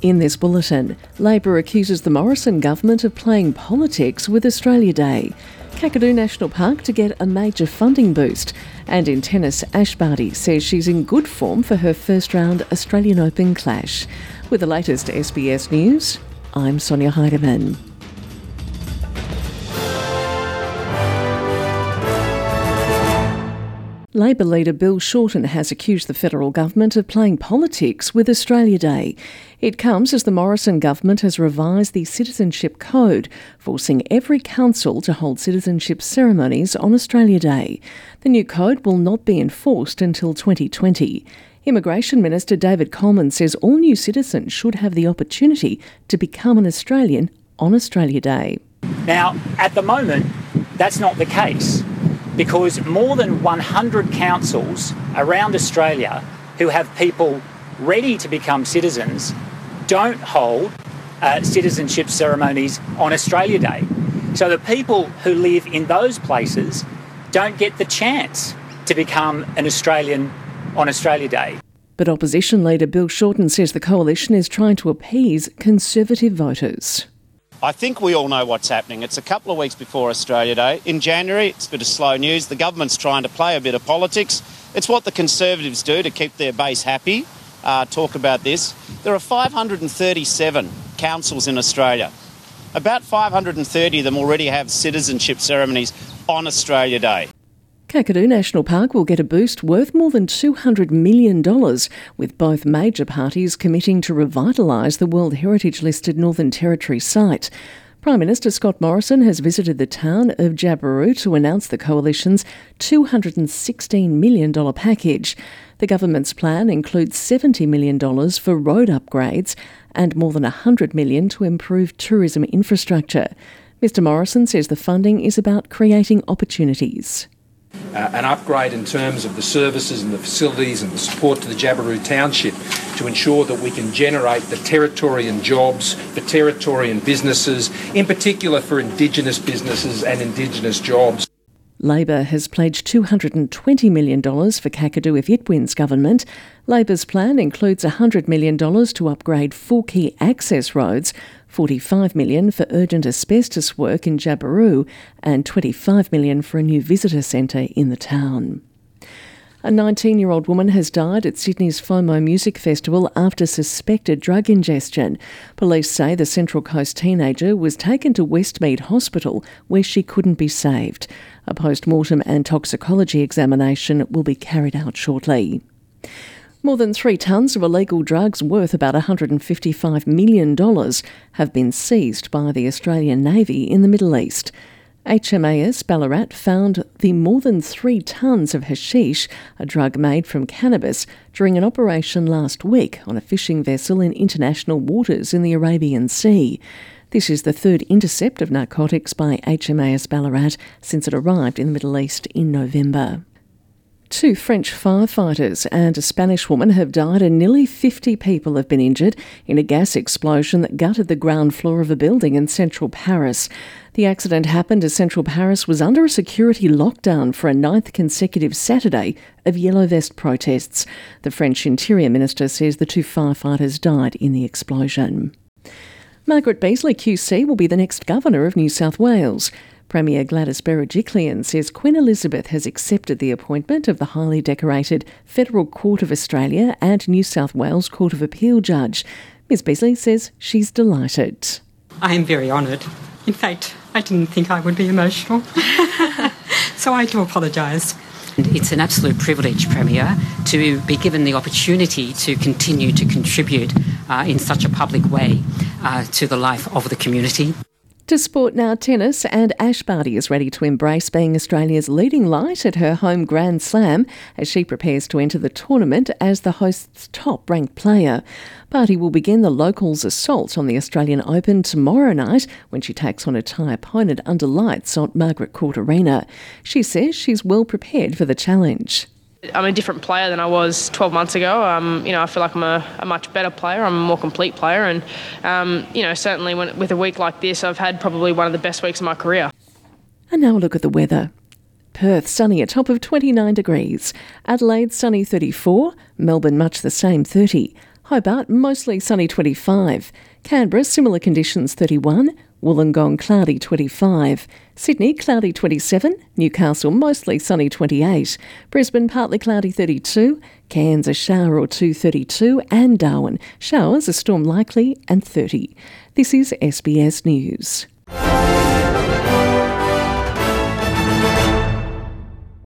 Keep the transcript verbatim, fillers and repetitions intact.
In this bulletin, Labor accuses the Morrison government of playing politics with Australia Day. Kakadu National Park to get a major funding boost. And in tennis, Ash Barty says she's in good form for her first round Australian Open clash. With the latest S B S News, I'm Sonia Heidemann. Labor leader Bill Shorten has accused the federal government of playing politics with Australia Day. It comes as the Morrison government has revised the Citizenship Code, forcing every council to hold citizenship ceremonies on Australia Day. The new code will not be enforced until twenty twenty. Immigration Minister David Coleman says all new citizens should have the opportunity to become an Australian on Australia Day. Now, at the moment, that's not the case, because more than one hundred councils around Australia who have people ready to become citizens don't hold uh, citizenship ceremonies on Australia Day. So the people who live in those places don't get the chance to become an Australian on Australia Day. But opposition leader Bill Shorten says the coalition is trying to appease Conservative voters. I think we all know what's happening. It's a couple of weeks before Australia Day. In January, it's a bit of slow news. The government's trying to play a bit of politics. It's what the Conservatives do to keep their base happy. Uh, talk about this. There are five hundred thirty-seven councils in Australia. About five hundred thirty of them already have citizenship ceremonies on Australia Day. Kakadu National Park will get a boost worth more than two hundred million dollars, with both major parties committing to revitalise the World Heritage-listed Northern Territory site. Prime Minister Scott Morrison has visited the town of Jabiru to announce the coalition's two hundred sixteen million dollars package. The government's plan includes seventy million dollars for road upgrades and more than one hundred million dollars to improve tourism infrastructure. Mister Morrison says the funding is about creating opportunities. Uh, an upgrade in terms of the services and the facilities and the support to the Jabiru Township to ensure that we can generate the territory and jobs for territory and businesses, in particular for Indigenous businesses and Indigenous jobs. Labor has pledged two hundred twenty million dollars for Kakadu if it wins government. Labor's plan includes one hundred million dollars to upgrade four key access roads, forty-five million dollars for urgent asbestos work in Jabiru, and twenty-five million dollars for a new visitor centre in the town. A nineteen-year-old woman has died at Sydney's FOMO Music Festival after suspected drug ingestion. Police say the Central Coast teenager was taken to Westmead Hospital where she couldn't be saved. A post-mortem and toxicology examination will be carried out shortly. More than three tonnes of illegal drugs worth about one hundred fifty-five million dollars have been seized by the Australian Navy in the Middle East. H M A S Ballarat found the more than three tonnes of hashish, a drug made from cannabis, during an operation last week on a fishing vessel in international waters in the Arabian Sea. This is the third intercept of narcotics by H M A S Ballarat since it arrived in the Middle East in November. Two French firefighters and a Spanish woman have died and nearly fifty people have been injured in a gas explosion that gutted the ground floor of a building in central Paris. The accident happened as central Paris was under a security lockdown for a ninth consecutive Saturday of yellow vest protests. The French Interior Minister says the two firefighters died in the explosion. Margaret Beazley Q C will be the next Governor of New South Wales. Premier Gladys Berejiklian says Queen Elizabeth has accepted the appointment of the highly decorated Federal Court of Australia and New South Wales Court of Appeal judge. Miz Beazley says she's delighted. I am very honoured. In fact, I didn't think I would be emotional. So I do apologise. It's an absolute privilege, Premier, to be given the opportunity to continue to contribute uh, in such a public way uh, to the life of the community. To sport now, tennis, and Ash Barty is ready to embrace being Australia's leading light at her home Grand Slam as she prepares to enter the tournament as the host's top-ranked player. Barty will begin the locals' assault on the Australian Open tomorrow night when she takes on a Thai opponent under lights at Margaret Court Arena. She says she's well prepared for the challenge. I'm a different player than I was twelve months ago. Um, you know, I feel like I'm a, a much better player. I'm a more complete player, and um, you know, certainly when, with a week like this, I've had probably one of the best weeks of my career. And now a look at the weather. Perth sunny, a top of twenty-nine degrees. Adelaide sunny, thirty-four. Melbourne much the same, thirty. Hobart, mostly sunny twenty-five. Canberra, similar conditions thirty-one. Wollongong, cloudy twenty-five. Sydney, cloudy twenty-seven. Newcastle, mostly sunny twenty-eight. Brisbane, partly cloudy thirty-two. Cairns, a shower or two thirty-two. And Darwin, showers, a storm likely and thirty. This is S B S News.